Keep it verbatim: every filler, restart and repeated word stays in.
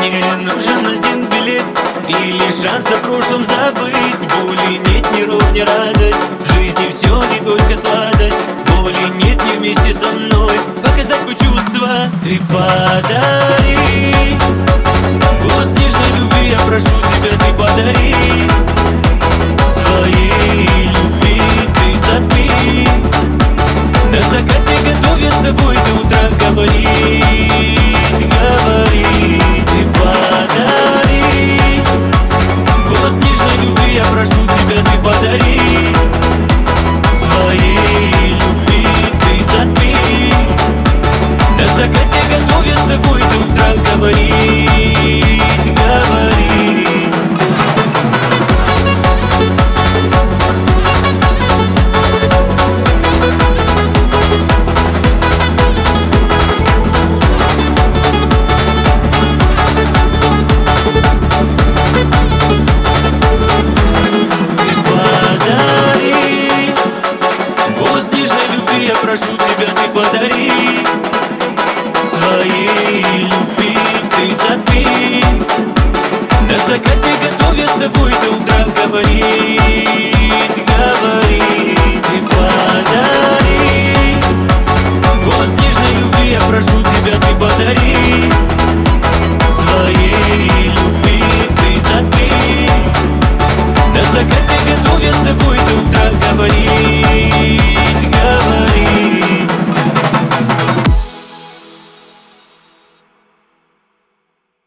Мне нужен один билет или шанс о прошлом забыть. Боли нет, ни ровь, ни радость. В жизни все не только сладость. Боли нет, не вместе со мной показать бы чувства. Ты подари